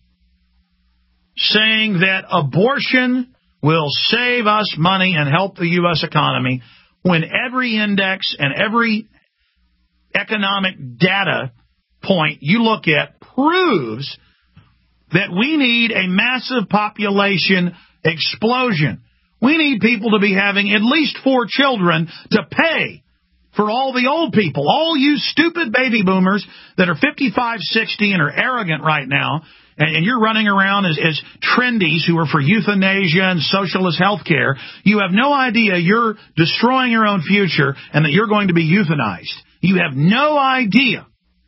saying that abortion will save us money and help the U S economy, when every index and every economic data point you look at proves that we need a massive population explosion. We need people to be having at least four children to pay for all the old people, all you stupid baby boomers that are fifty-five, sixty and are arrogant right now, and, and you're running around as, as trendies who are for euthanasia and socialist health care. You have no idea you're destroying your own future and that you're going to be euthanized. You have no idea.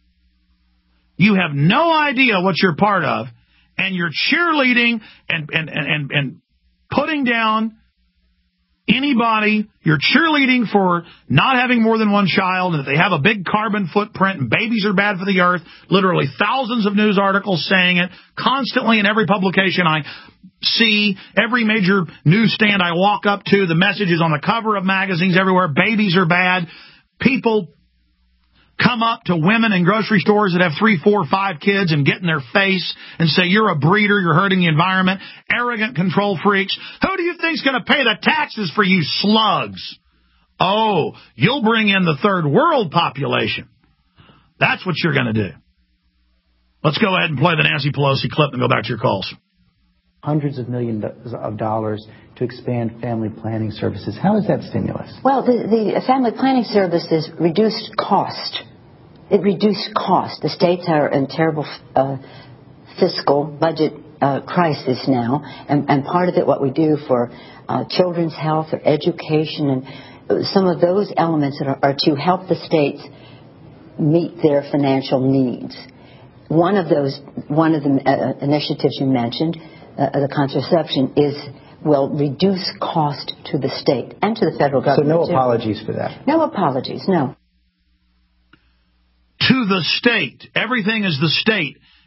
You have no idea what you're part of, and you're cheerleading and, and, and, and, and putting down anybody. You're cheerleading for not having more than one child, and that they have a big carbon footprint, and babies are bad for the earth. Literally thousands of news articles saying it constantly in every publication I see, every major newsstand I walk up to, the messages on the cover of magazines everywhere. Babies are bad. People come up to women in grocery stores that have three, four, five kids and get in their face and say, you're a breeder, you're hurting the environment. Arrogant control freaks. Who do you think's going to pay the taxes for you slugs? Oh, you'll bring in the third world population. That's what you're going to do. Let's go ahead and play the Nancy Pelosi clip and go back to your calls. Hundreds of millions of dollars to expand family planning services. How is that stimulus? Well, the, the family planning services reduced cost. It reduced cost. The states are in terrible uh, fiscal budget uh, crisis now, and, and part of it, what we do for uh, children's health or education, and some of those elements that are, are to help the states meet their financial needs. One of those, one of the uh, initiatives you mentioned, uh, the contraception, is will reduce cost to the state and to the federal government. So no too. apologies for that? No apologies, no. To the state. Everything is the state.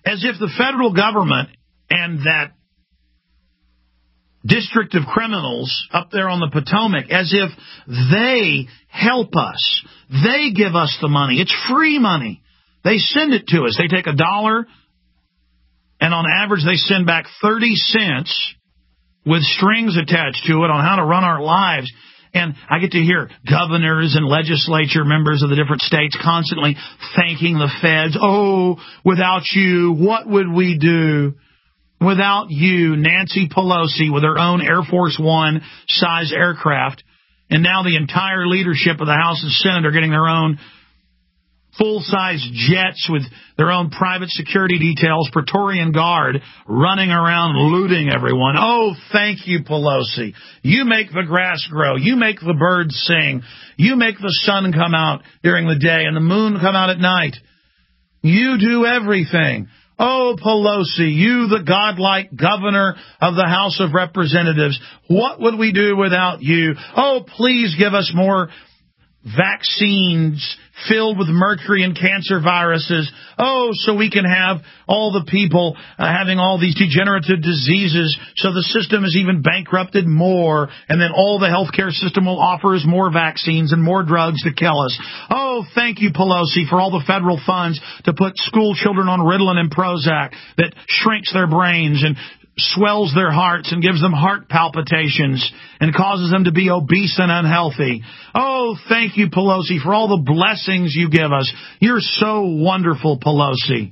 As if the federal government and that district of criminals up there on the Potomac, as if they help us. They give us the money. It's free money. They send it to us. They take a dollar, and on average they send back thirty cents with strings attached to it on how to run our lives. And I get to hear governors and legislature members of the different states constantly thanking the feds. Oh, without you, what would we do? Without you, Nancy Pelosi with her own Air Force One size aircraft, and now the entire leadership of the House and Senate are getting their own full-size jets with their own private security details, Praetorian Guard, running around looting everyone. Oh, thank you, Pelosi. You make the grass grow. You make the birds sing. You make the sun come out during the day and the moon come out at night. You do everything. Oh, Pelosi, you, the godlike governor of the House of Representatives, what would we do without you? Oh, please give us more vaccines filled with mercury and cancer viruses. Oh, so we can have all the people uh, having all these degenerative diseases, so the system is even bankrupted more, and then all the healthcare system will offer us more vaccines and more drugs to kill us. Oh, thank you, Pelosi, for all the federal funds to put school children on Ritalin and Prozac that shrinks their brains and swells their hearts and gives them heart palpitations and causes them to be obese and unhealthy. Oh, thank you, Pelosi, for all the blessings you give us. You're so wonderful, Pelosi.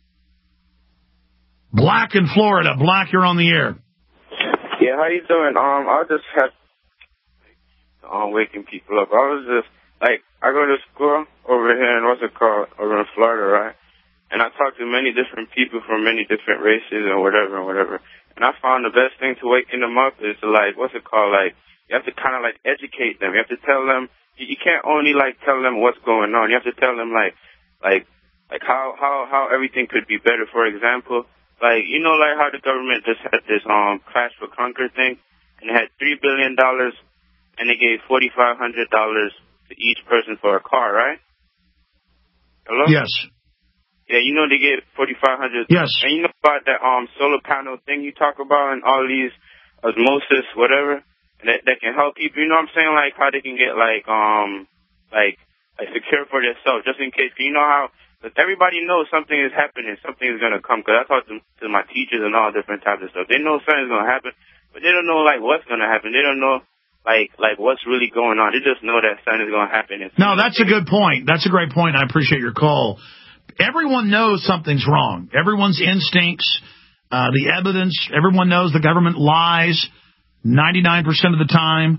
Black in Florida. Black, you're on the air. Yeah, how you doing? Um, I just had um, waking people up. I was just, like, I go to school over here in, what's it called, over in Florida, right? And I talked to many different people from many different races and whatever and whatever. And I found the best thing to waking them up is to, like, what's it called? Like, you have to kind of, like, educate them. You have to tell them, you, you can't only, like, tell them what's going on. You have to tell them, like, like, like how, how, how everything could be better. For example, like, you know, like how the government just had this, um, Crash for Conquer thing, and it had three billion dollars, and they gave forty-five hundred dollars to each person for a car, right? Hello? Yes. Yeah, you know they get forty-five hundred. Yes. And you know about that um solar panel thing you talk about and all these osmosis, whatever, and that that can help people. You know what I'm saying? Like how they can get like um like like secure for themselves, just in case. You know how cause everybody knows something is happening, something is gonna come. Cause I talk to, to my teachers and all different types of stuff. They know something's gonna happen, but they don't know like what's gonna happen. They don't know. Like, like what's really going on. They just know that something is going to happen. No, that's a good point. That's a great point. I appreciate your call. Everyone knows something's wrong. Everyone's instincts, uh, the evidence, everyone knows the government lies ninety-nine percent of the time.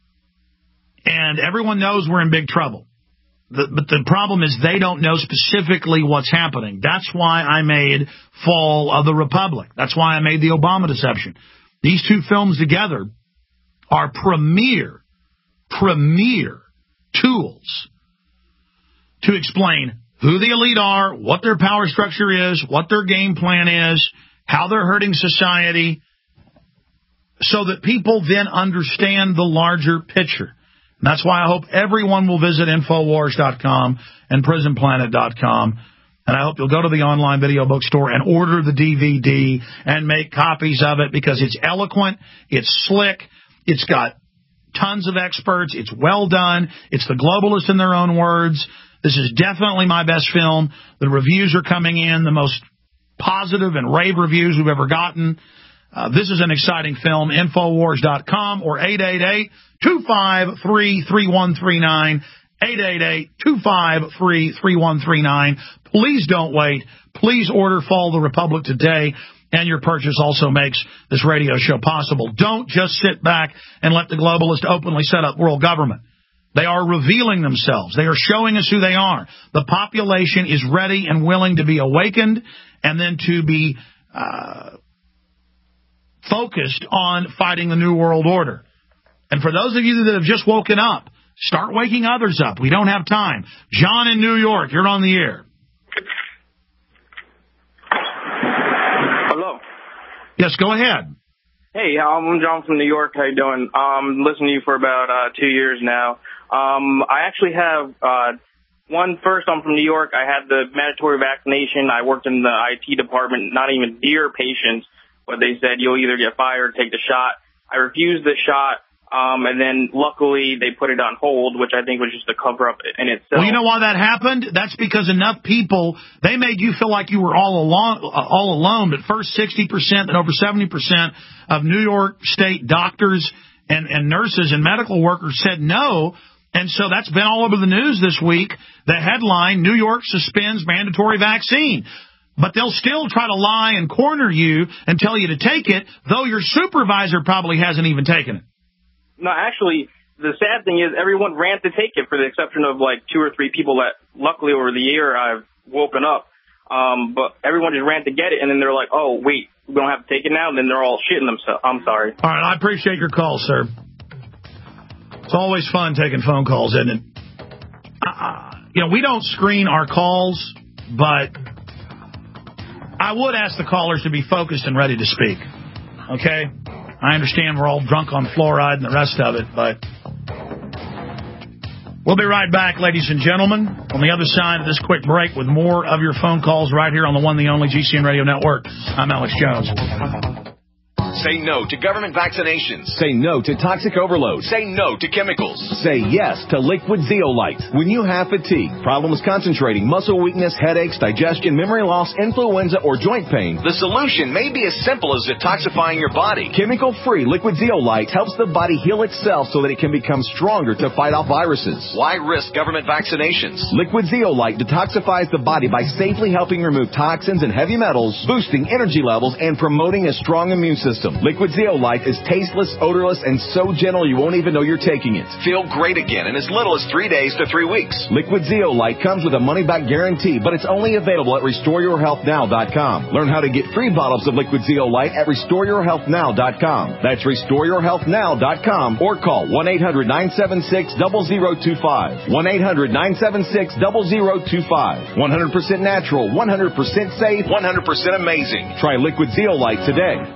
And everyone knows we're in big trouble. The, but the problem is they don't know specifically what's happening. That's why I made Fall of the Republic. That's why I made The Obama Deception. These two films together are premier, premier tools to explain who the elite are, what their power structure is, what their game plan is, how they're hurting society, so that people then understand the larger picture. And that's why I hope everyone will visit Infowars dot com and Prison Planet dot com. And I hope you'll go to the online video bookstore and order the D V D and make copies of it, because it's eloquent, it's slick, it's got tons of experts. It's well done. It's the globalists in their own words. This is definitely my best film. The reviews are coming in, the most positive and rave reviews we've ever gotten. Uh, this is an exciting film. Infowars dot com or eight eight eight, two five three, three one three nine. eight eight eight, two five three, three one three nine. Please don't wait. Please order Fall of the Republic today. And your purchase also makes this radio show possible. Don't just sit back and let the globalists openly set up world government. They are revealing themselves. They are showing us who they are. The population is ready and willing to be awakened and then to be uh, focused on fighting the New World Order. And for those of you that have just woken up, start waking others up. We don't have time. John in New York, you're on the air. Hello. Yes, go ahead. Hey, I'm John from New York. How you doing? Um, listening to you for about uh, two years now. Um, I actually have uh, One, first, I'm from New York. I had the mandatory vaccination. I worked in the I T department, not even near patients, but they said you'll either get fired or take the shot. I refused the shot, um, and then luckily they put it on hold, which I think was just a cover-up in itself. Well, you know why that happened? That's because enough people, they made you feel like you were all alone, all alone. But first sixty percent and over seventy percent of New York State doctors and, and nurses and medical workers said no. And so that's been all over the news this week. The headline, New York suspends mandatory vaccine. But they'll still try to lie and corner you and tell you to take it, though your supervisor probably hasn't even taken it. No, actually, the sad thing is everyone ran to take it, for the exception of like two or three people that luckily over the year I've woken up. Um, but everyone just ran to get it, and then they're like, oh, wait, we don't have to take it now? And then they're all shitting themselves. I'm sorry. All right, I appreciate your call, sir. It's always fun taking phone calls, isn't it? Uh, you know, we don't screen our calls, but I would ask the callers to be focused and ready to speak. Okay? I understand we're all drunk on fluoride and the rest of it, but we'll be right back, ladies and gentlemen, on the other side of this quick break with more of your phone calls right here on the one, the only G C N Radio Network. I'm Alex Jones. Say no to government vaccinations. Say no to toxic overload. Say no to chemicals. Say yes to liquid zeolite. When you have fatigue, problems concentrating, muscle weakness, headaches, digestion, memory loss, influenza, or joint pain, the solution may be as simple as detoxifying your body. Chemical-free liquid zeolite helps the body heal itself so that it can become stronger to fight off viruses. Why risk government vaccinations? Liquid zeolite detoxifies the body by safely helping remove toxins and heavy metals, boosting energy levels, and promoting a strong immune system. Liquid zeolite is tasteless, odorless, and so gentle you won't even know you're taking it. Feel great again in as little as three days to three weeks. Liquid zeolite comes with a money-back guarantee, but it's only available at restore your health now dot com. Learn how to get free bottles of liquid zeolite at restore your health now dot com. That's restore your health now dot com or call one eight hundred nine seven six zero zero two five. one eight hundred nine seven six zero zero two five. one hundred percent natural, one hundred percent safe, one hundred percent amazing. Try liquid zeolite today.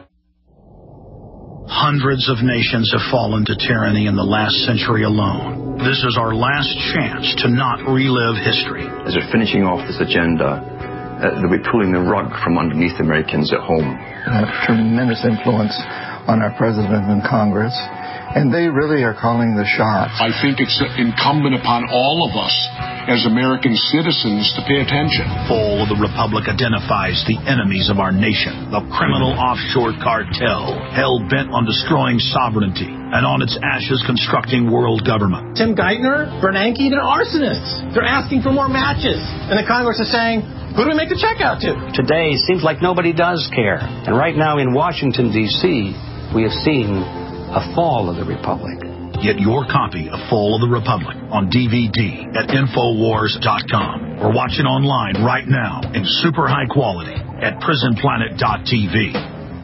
Hundreds of nations have fallen to tyranny in the last century alone. This is our last chance to not relive history. As we're finishing off this agenda, uh, they'll be pulling the rug from underneath Americans at home. They have tremendous influence on our president and Congress, and they really are calling the shots. I think it's incumbent upon all of us as American citizens to pay attention. Fall of the Republic identifies the enemies of our nation, the criminal offshore cartel, hell-bent on destroying sovereignty, and on its ashes constructing world government. Tim Geithner, Bernanke, they're arsonists. They're asking for more matches. And the Congress is saying, who do we make the check out to? Today seems like nobody does care. And right now in Washington, D C, we have seen a fall of the Republic. Get your copy of Fall of the Republic on D V D at Infowars dot com or watch it online right now in super high quality at Prison Planet dot T V.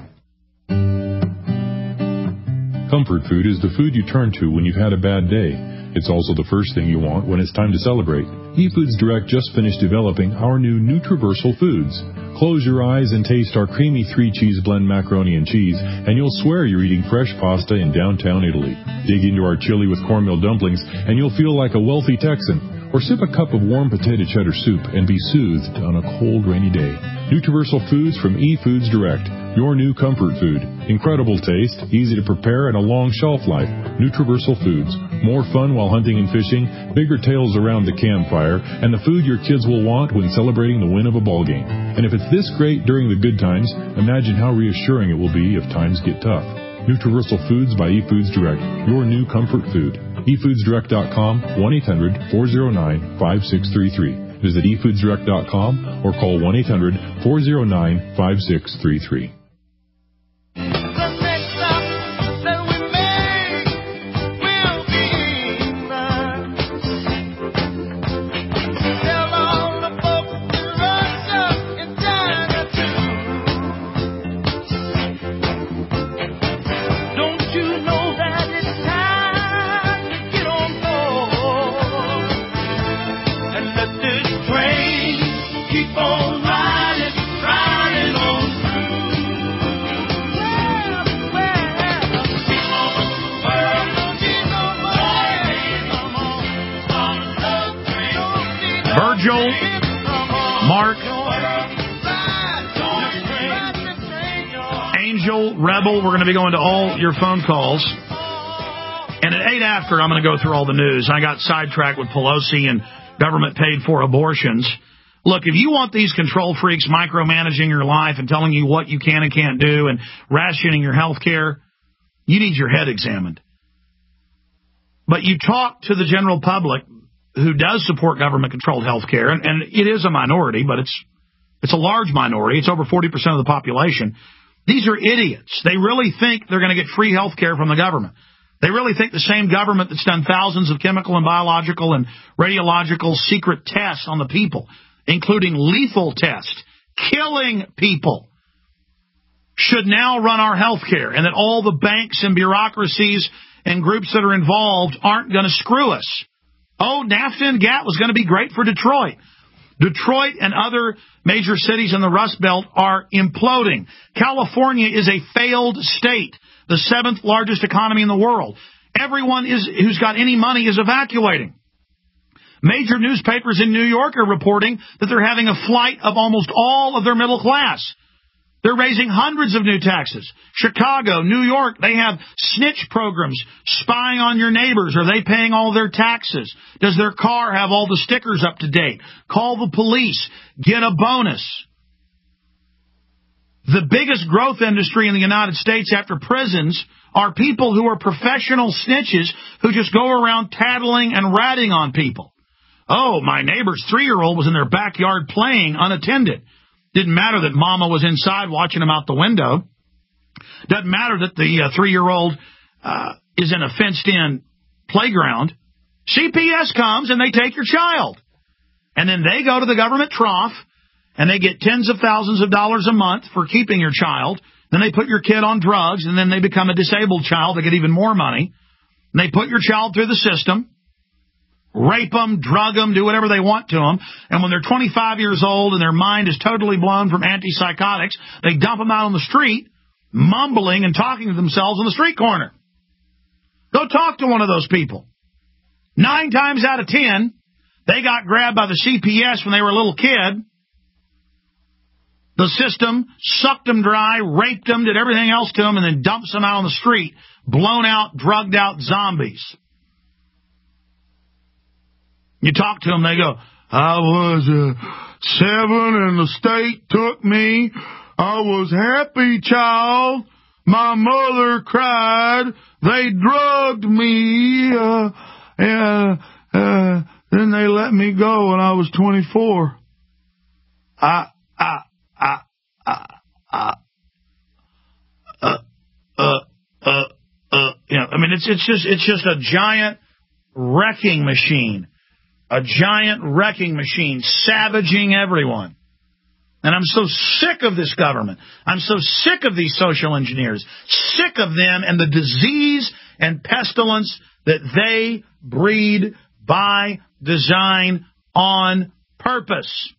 Comfort food is the food you turn to when you've had a bad day. It's also the first thing you want when it's time to celebrate. eFoods Direct just finished developing our new Nutriversal Foods. Close your eyes and taste our creamy three-cheese blend macaroni and cheese, and you'll swear you're eating fresh pasta in downtown Italy. Dig into our chili with cornmeal dumplings, and you'll feel like a wealthy Texan. Or sip a cup of warm potato cheddar soup and be soothed on a cold, rainy day. Nutriversal Foods from eFoods Direct, your new comfort food. Incredible taste, easy to prepare, and a long shelf life. Nutriversal Foods. More fun while hunting and fishing, bigger tales around the campfire, and the food your kids will want when celebrating the win of a ball game. And if it's this great during the good times, imagine how reassuring it will be if times get tough. Nutriversal Foods by eFoods Direct, your new comfort food. e foods direct dot com, one eight hundred four oh nine five six three three. Visit e foods direct dot com or call one eight hundred four oh nine five six three three. Keep on riding, riding on through. Nigel, Mark, Angel, Rebel. We're going to be going to all your phone calls. And at eight after, I'm going to go through all the news. I got sidetracked with Pelosi and government paid for abortions. Look, if you want these control freaks micromanaging your life and telling you what you can and can't do and rationing your health care, you need your head examined. But you talk to the general public who does support government-controlled health care, and, and it is a minority, but it's it's a large minority. It's over forty percent of the population. These are idiots. They really think they're going to get free health care from the government. They really think the same government that's done thousands of chemical and biological and radiological secret tests on the people, including lethal tests, killing people, should now run our health care, and that all the banks and bureaucracies and groups that are involved aren't going to screw us. Oh, NAFTA and GATT was going to be great for Detroit. Detroit and other major cities in the Rust Belt are imploding. California is a failed state, the seventh largest economy in the world. Everyone is who's got any money is evacuating. Major newspapers in New York are reporting that they're having a flight of almost all of their middle class. They're raising hundreds of new taxes. Chicago, New York, they have snitch programs, spying on your neighbors. Are they paying all their taxes? Does their car have all the stickers up to date? Call the police. Get a bonus. The biggest growth industry in the United States after prisons are people who are professional snitches who just go around tattling and ratting on people. Oh, my neighbor's three-year-old was in their backyard playing unattended. Didn't matter that mama was inside watching him out the window. Doesn't matter that the uh, three-year-old uh, is in a fenced-in playground. C P S comes and they take your child. And then they go to the government trough and they get tens of thousands of dollars a month for keeping your child. Then they put your kid on drugs and then they become a disabled child. They get even more money. And they put your child through the system. Rape them, drug them, do whatever they want to them. And when they're twenty-five years old and their mind is totally blown from antipsychotics, they dump them out on the street, mumbling and talking to themselves on the street corner. Go talk to one of those people. Nine times out of ten, they got grabbed by the C P S when they were a little kid. The system sucked them dry, raped them, did everything else to them, and then dumps them out on the street, blown out, drugged out zombies. You talk to them, they go, I was uh, seven and the state took me. I was happy, child. My mother cried. They drugged me. Uh, and uh, then they let me go when I was twenty-four. I, I, I, I, I, uh, uh, uh, uh, you know, I mean, it's, it's just, it's just a giant wrecking machine. A giant wrecking machine, savaging everyone. And I'm so sick of this government. I'm so sick of these social engineers. Sick of them and the disease and pestilence that they breed by design on purpose.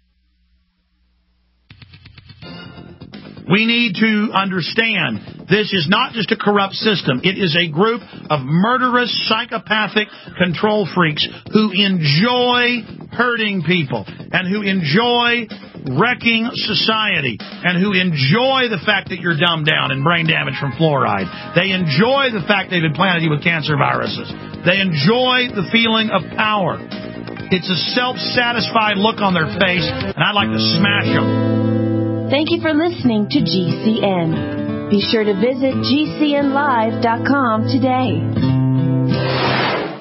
We need to understand this is not just a corrupt system. It is a group of murderous, psychopathic control freaks who enjoy hurting people and who enjoy wrecking society and who enjoy the fact that you're dumbed down and brain damage from fluoride. They enjoy the fact they've implanted you with cancer viruses. They enjoy the feeling of power. It's a self-satisfied look on their face, and I'd like to smash them. Thank you for listening to G C N. Be sure to visit G C N live dot com today.